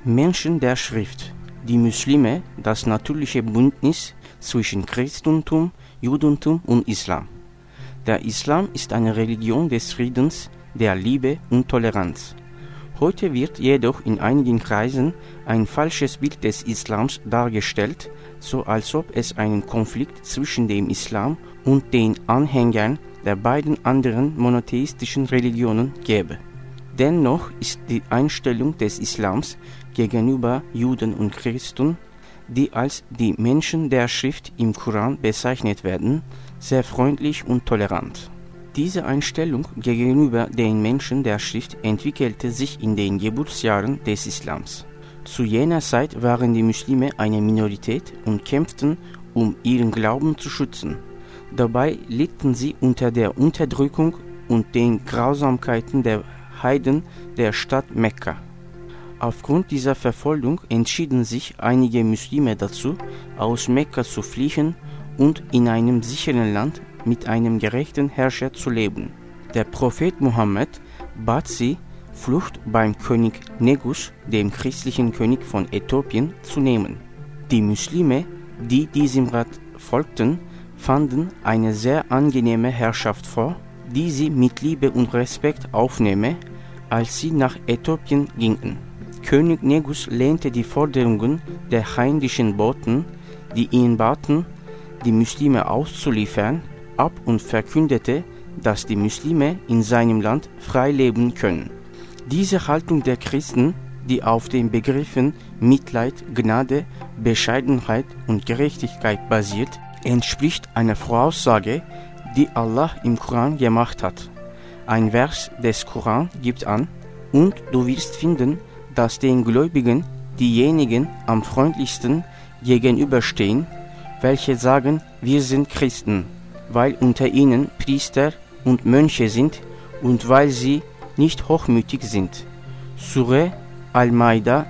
Menschen der Schrift, die Muslime, das natürliche Bündnis zwischen Christentum, Judentum und Islam. Der Islam ist eine Religion des Friedens, der Liebe und Toleranz. Heute wird jedoch in einigen Kreisen ein falsches Bild des Islams dargestellt, so als ob es einen Konflikt zwischen dem Islam und den Anhängern der beiden anderen monotheistischen Religionen gäbe. Dennoch ist die Einstellung des Islams gegenüber Juden und Christen, die als die Menschen der Schrift im Koran bezeichnet werden, sehr freundlich und tolerant. Diese Einstellung gegenüber den Menschen der Schrift entwickelte sich in den Geburtsjahren des Islams. Zu jener Zeit waren die Muslime eine Minorität und kämpften, um ihren Glauben zu schützen. Dabei litten sie unter der Unterdrückung und den Grausamkeiten der Heiden der Stadt Mekka. Aufgrund dieser Verfolgung entschieden sich einige Muslime dazu, aus Mekka zu fliehen und in einem sicheren Land mit einem gerechten Herrscher zu leben. Der Prophet Mohammed bat sie, Flucht beim König Negus, dem christlichen König von Äthiopien, zu nehmen. Die Muslime, die diesem Rat folgten, fanden eine sehr angenehme Herrschaft vor, die sie mit Liebe und Respekt aufnehme, als sie nach Äthiopien gingen. König Negus lehnte die Forderungen der heidnischen Boten, die ihn baten, die Muslime auszuliefern, ab und verkündete, dass die Muslime in seinem Land frei leben können. Diese Haltung der Christen, die auf den Begriffen Mitleid, Gnade, Bescheidenheit und Gerechtigkeit basiert, entspricht einer Voraussage, die Allah im Koran gemacht hat. Ein Vers des Koran gibt an: Und du wirst finden, dass den Gläubigen diejenigen am freundlichsten gegenüberstehen, welche sagen, wir sind Christen, weil unter ihnen Priester und Mönche sind und weil sie nicht hochmütig sind. Surah Al-Maida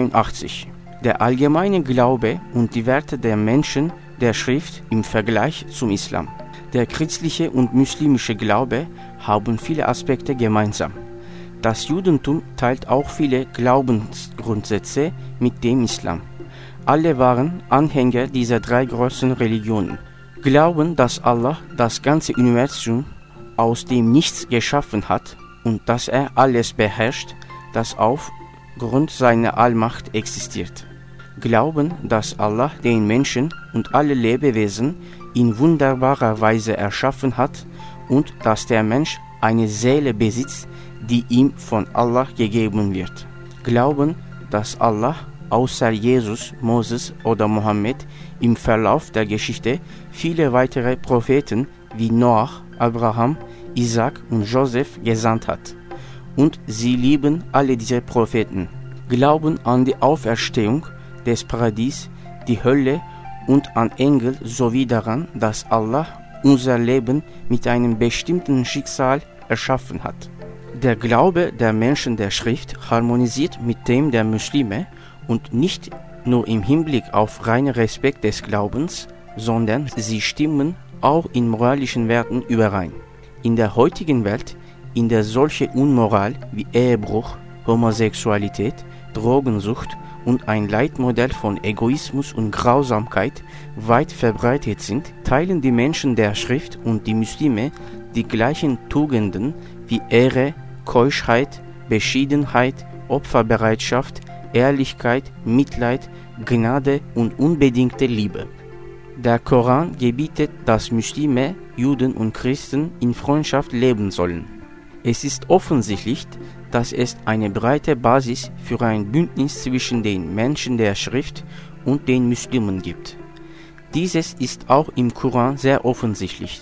82. Der allgemeine Glaube und die Werte der Menschen der Schrift im Vergleich zum Islam. Der christliche und muslimische Glaube haben viele Aspekte gemeinsam. Das Judentum teilt auch viele Glaubensgrundsätze mit dem Islam. Alle waren Anhänger dieser drei großen Religionen. Glauben, dass Allah das ganze Universum aus dem Nichts geschaffen hat und dass er alles beherrscht, das aufgrund seiner Allmacht existiert. Glauben, dass Allah den Menschen und alle Lebewesen in wunderbarer Weise erschaffen hat und dass der Mensch eine Seele besitzt, die ihm von Allah gegeben wird. Glauben, dass Allah außer Jesus, Moses oder Mohammed im Verlauf der Geschichte viele weitere Propheten wie Noah, Abraham, Isaac und Joseph gesandt hat. Und sie lieben alle diese Propheten. Glauben an die Auferstehung des Paradies, die Hölle und an Engel sowie daran, dass Allah unser Leben mit einem bestimmten Schicksal erschaffen hat. Der Glaube der Menschen der Schrift harmonisiert mit dem der Muslime und nicht nur im Hinblick auf reinen Respekt des Glaubens, sondern sie stimmen auch in moralischen Werten überein. In der heutigen Welt, in der solche Unmoral wie Ehebruch, Homosexualität, Drogensucht und ein Leitmodell von Egoismus und Grausamkeit weit verbreitet sind, teilen die Menschen der Schrift und die Muslime die gleichen Tugenden wie Ehre, Keuschheit, Bescheidenheit, Opferbereitschaft, Ehrlichkeit, Mitleid, Gnade und unbedingte Liebe. Der Koran gebietet, dass Muslime, Juden und Christen in Freundschaft leben sollen. Es ist offensichtlich, dass es eine breite Basis für ein Bündnis zwischen den Menschen der Schrift und den Muslimen gibt. Dieses ist auch im Koran sehr offensichtlich.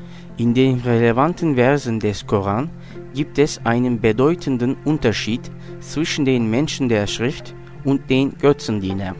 In den relevanten Versen des Koran gibt es einen bedeutenden Unterschied zwischen den Menschen der Schrift und den Götzendienern.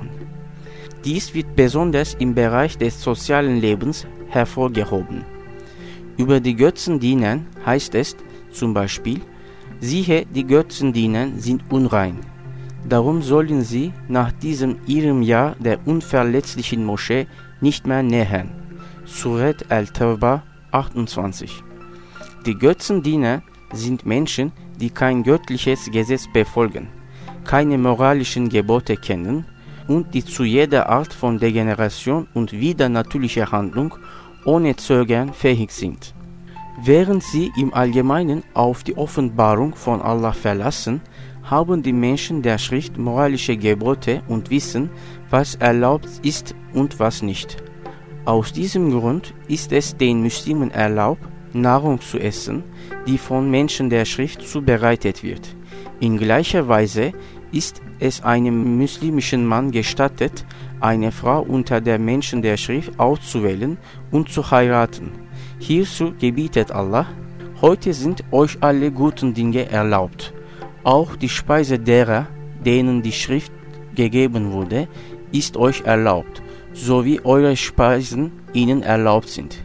Dies wird besonders im Bereich des sozialen Lebens hervorgehoben. Über die Götzendiener heißt es zum Beispiel: Siehe, die Götzendiener sind unrein. Darum sollen sie nach diesem ihrem Jahr der unverletzlichen Moschee nicht mehr nähern. Surat Al-Tawbah 28. Die Götzendiener sind Menschen, die kein göttliches Gesetz befolgen, keine moralischen Gebote kennen und die zu jeder Art von Degeneration und widernatürlicher Handlung ohne Zögern fähig sind. Während sie im Allgemeinen auf die Offenbarung von Allah verlassen, haben die Menschen der Schrift moralische Gebote und wissen, was erlaubt ist und was nicht. Aus diesem Grund ist es den Muslimen erlaubt, Nahrung zu essen, die von Menschen der Schrift zubereitet wird. In gleicher Weise ist es einem muslimischen Mann gestattet, eine Frau unter der Menschen der Schrift auszuwählen und zu heiraten. Hierzu gebietet Allah: Heute sind euch alle guten Dinge erlaubt. Auch die Speise derer, denen die Schrift gegeben wurde, ist euch erlaubt, so wie eure Speisen ihnen erlaubt sind.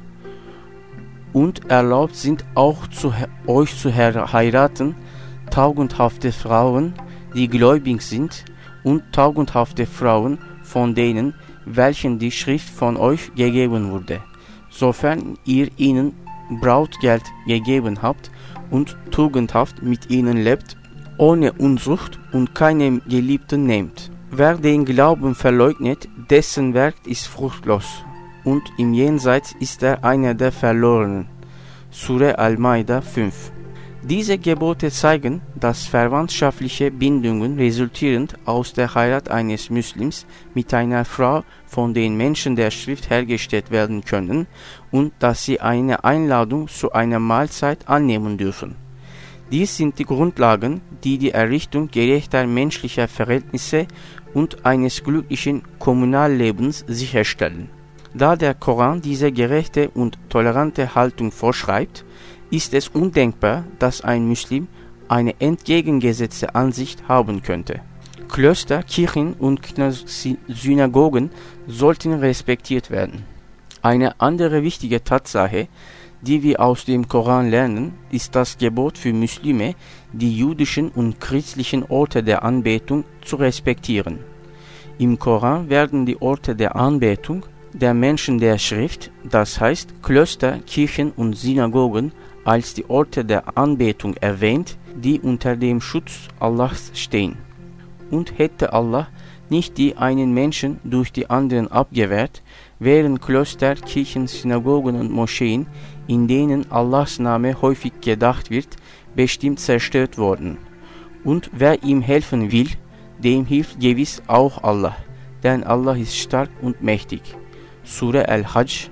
Und erlaubt sind auch euch zu heiraten tugendhafte Frauen, die gläubig sind, und tugendhafte Frauen von denen, welchen die Schrift von euch gegeben wurde, sofern ihr ihnen Brautgeld gegeben habt und tugendhaft mit ihnen lebt, ohne Unzucht und keine Geliebten nehmt. Wer den Glauben verleugnet, dessen Werk ist fruchtlos, und im Jenseits ist er einer der Verlorenen. Sure Al-Maida 5. Diese Gebote zeigen, dass verwandtschaftliche Bindungen resultierend aus der Heirat eines Muslims mit einer Frau von den Menschen der Schrift hergestellt werden können und dass sie eine Einladung zu einer Mahlzeit annehmen dürfen. Dies sind die Grundlagen, die die Errichtung gerechter menschlicher Verhältnisse und eines glücklichen Kommunallebens sicherstellen. Da der Koran diese gerechte und tolerante Haltung vorschreibt, ist es undenkbar, dass ein Muslim eine entgegengesetzte Ansicht haben könnte. Klöster, Kirchen und Synagogen sollten respektiert werden. Eine andere wichtige Tatsache, die wir aus dem Koran lernen, ist das Gebot für Muslime, die jüdischen und christlichen Orte der Anbetung zu respektieren. Im Koran werden die Orte der Anbetung der Menschen der Schrift, das heißt Klöster, Kirchen und Synagogen, als die Orte der Anbetung erwähnt, die unter dem Schutz Allahs stehen. Und hätte Allah nicht die einen Menschen durch die anderen abgewehrt, wären Klöster, Kirchen, Synagogen und Moscheen, in denen Allahs Name häufig gedacht wird, bestimmt zerstört worden. Und wer ihm helfen will, dem hilft gewiss auch Allah, denn Allah ist stark und mächtig. Sure Al-Hajj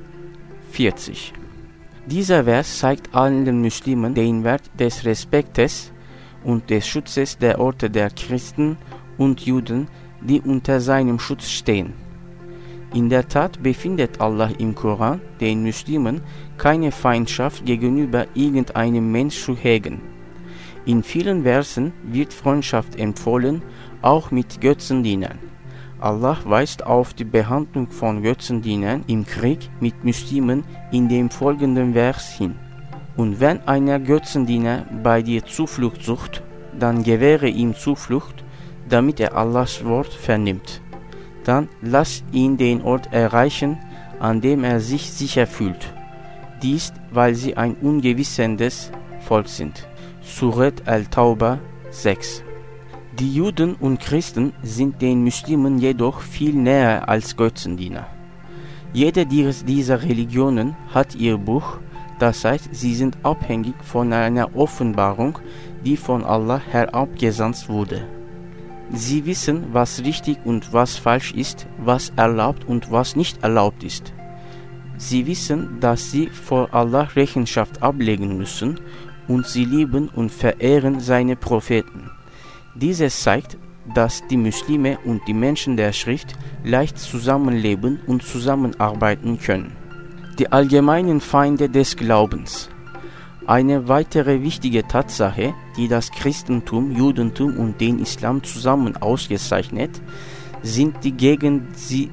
40. Dieser Vers zeigt allen Muslimen den Wert des Respektes und des Schutzes der Orte der Christen und Juden, die unter seinem Schutz stehen. In der Tat befindet Allah im Koran den Muslimen keine Feindschaft gegenüber irgendeinem Mensch zu hegen. In vielen Versen wird Freundschaft empfohlen, auch mit Götzendienern. Allah weist auf die Behandlung von Götzendienern im Krieg mit Muslimen in dem folgenden Vers hin. Und wenn einer Götzendiener bei dir Zuflucht sucht, dann gewähre ihm Zuflucht, damit er Allahs Wort vernimmt. Dann lass ihn den Ort erreichen, an dem er sich sicher fühlt. Dies, weil sie ein ungewissendes Volk sind. Surat Al-Tauba 6. Die Juden und Christen sind den Muslimen jedoch viel näher als Götzendiener. Jede dieser Religionen hat ihr Buch, das heißt, sie sind abhängig von einer Offenbarung, die von Allah herabgesandt wurde. Sie wissen, was richtig und was falsch ist, was erlaubt und was nicht erlaubt ist. Sie wissen, dass sie vor Allah Rechenschaft ablegen müssen, und sie lieben und verehren seine Propheten. Dieses zeigt, dass die Muslime und die Menschen der Schrift leicht zusammenleben und zusammenarbeiten können. Die allgemeinen Feinde des Glaubens. Eine weitere wichtige Tatsache, die das Christentum, Judentum und den Islam zusammen ausgezeichnet, sind die gegen sie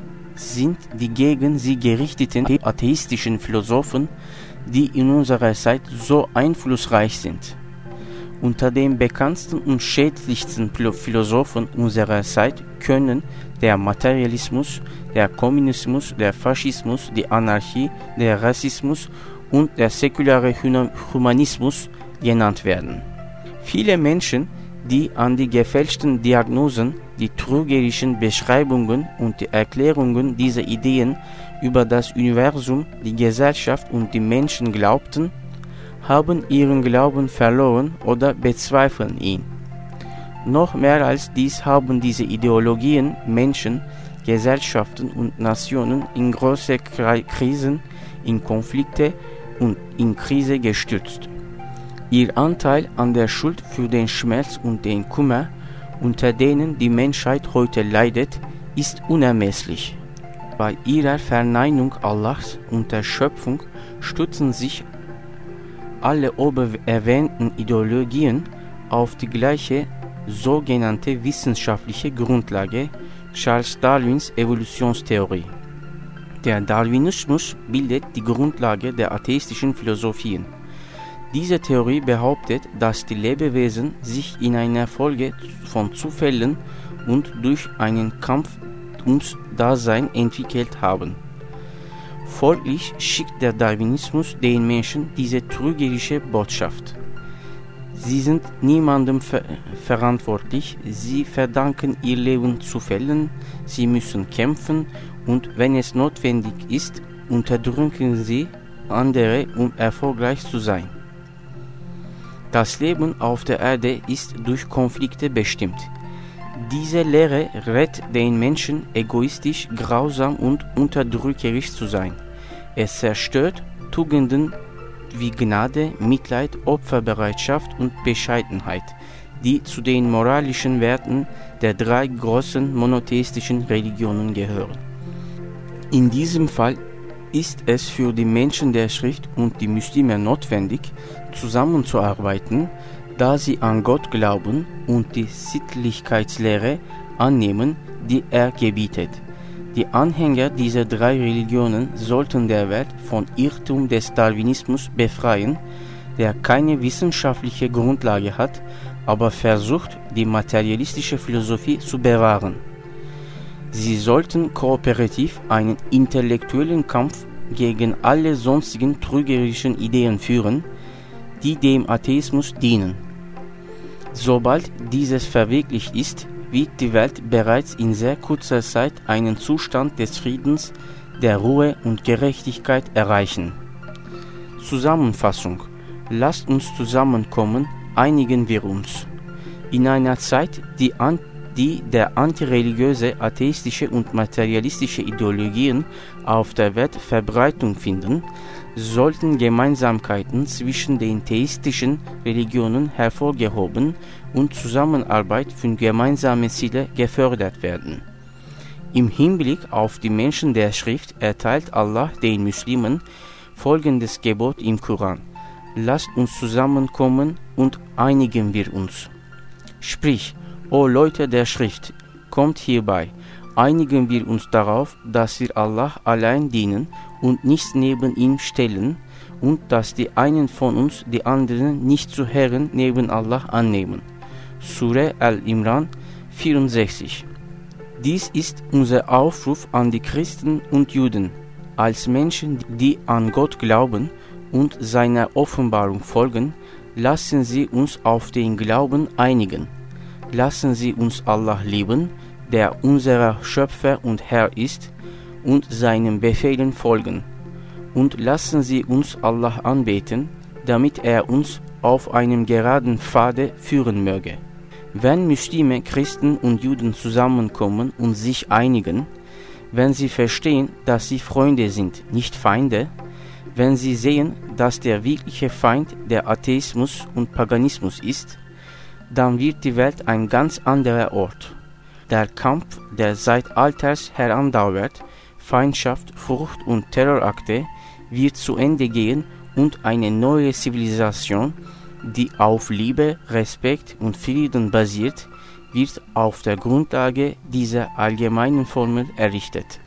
gerichteten atheistischen Philosophen, die in unserer Zeit so einflussreich sind. Unter den bekanntesten und schädlichsten Philosophen unserer Zeit können der Materialismus, der Kommunismus, der Faschismus, die Anarchie, der Rassismus und der säkulare Humanismus genannt werden. Viele Menschen, die an die gefälschten Diagnosen, die trügerischen Beschreibungen und die Erklärungen dieser Ideen über das Universum, die Gesellschaft und die Menschen glaubten, haben ihren Glauben verloren oder bezweifeln ihn. Noch mehr als dies haben diese Ideologien Menschen, Gesellschaften und Nationen in große Krisen, in Konflikte und in Krise gestürzt. Ihr Anteil an der Schuld für den Schmerz und den Kummer, unter denen die Menschheit heute leidet, ist unermesslich. Bei ihrer Verneinung Allahs und der Schöpfung stützen sich alle oben erwähnten Ideologien auf die gleiche sogenannte wissenschaftliche Grundlage, Charles Darwins Evolutionstheorie. Der Darwinismus bildet die Grundlage der atheistischen Philosophien. Diese Theorie behauptet, dass die Lebewesen sich in einer Folge von Zufällen und durch einen Kampf ums Dasein entwickelt haben. Folglich schickt der Darwinismus den Menschen diese trügerische Botschaft. Sie sind niemandem verantwortlich, sie verdanken ihr Leben Zufällen, sie müssen kämpfen und wenn es notwendig ist, unterdrücken sie andere, um erfolgreich zu sein. Das Leben auf der Erde ist durch Konflikte bestimmt. Diese Lehre rät den Menschen, egoistisch, grausam und unterdrückerisch zu sein. Es zerstört Tugenden wie Gnade, Mitleid, Opferbereitschaft und Bescheidenheit, die zu den moralischen Werten der drei großen monotheistischen Religionen gehören. In diesem Fall ist es für die Menschen der Schrift und die Muslime notwendig, zusammenzuarbeiten, da sie an Gott glauben und die Sittlichkeitslehre annehmen, die er gebietet. Die Anhänger dieser drei Religionen sollten der Welt von Irrtum des Darwinismus befreien, der keine wissenschaftliche Grundlage hat, aber versucht, die materialistische Philosophie zu bewahren. Sie sollten kooperativ einen intellektuellen Kampf gegen alle sonstigen trügerischen Ideen führen, die dem Atheismus dienen. Sobald dieses verwirklicht ist, wird die Welt bereits in sehr kurzer Zeit einen Zustand des Friedens, der Ruhe und Gerechtigkeit erreichen. Zusammenfassung: Lasst uns zusammenkommen, einigen wir uns. In einer Zeit, die der antireligiöse, atheistische und materialistische Ideologien auf der Welt Verbreitung finden, sollten Gemeinsamkeiten zwischen den theistischen Religionen hervorgehoben und Zusammenarbeit für gemeinsame Ziele gefördert werden. Im Hinblick auf die Menschen der Schrift erteilt Allah den Muslimen folgendes Gebot im Koran: Lasst uns zusammenkommen und einigen wir uns. Sprich, O Leute der Schrift, kommt hierbei, einigen wir uns darauf, dass wir Allah allein dienen und nichts neben ihm stellen und dass die einen von uns die anderen nicht zu Herren neben Allah annehmen. Sure Al-Imran 64. Dies ist unser Aufruf an die Christen und Juden, als Menschen, die an Gott glauben und seiner Offenbarung folgen. Lassen Sie uns auf den Glauben einigen. Lassen Sie uns Allah lieben, der unser Schöpfer und Herr ist, und seinen Befehlen folgen. Und lassen Sie uns Allah anbeten, damit er uns auf einem geraden Pfade führen möge. Wenn Muslime, Christen und Juden zusammenkommen und sich einigen, wenn sie verstehen, dass sie Freunde sind, nicht Feinde, wenn sie sehen, dass der wirkliche Feind der Atheismus und Paganismus ist, dann wird die Welt ein ganz anderer Ort. Der Kampf, der seit Alters herandauert, Feindschaft, Furcht und Terrorakte, wird zu Ende gehen und eine neue Zivilisation, die auf Liebe, Respekt und Frieden basiert, wird auf der Grundlage dieser allgemeinen Formel errichtet.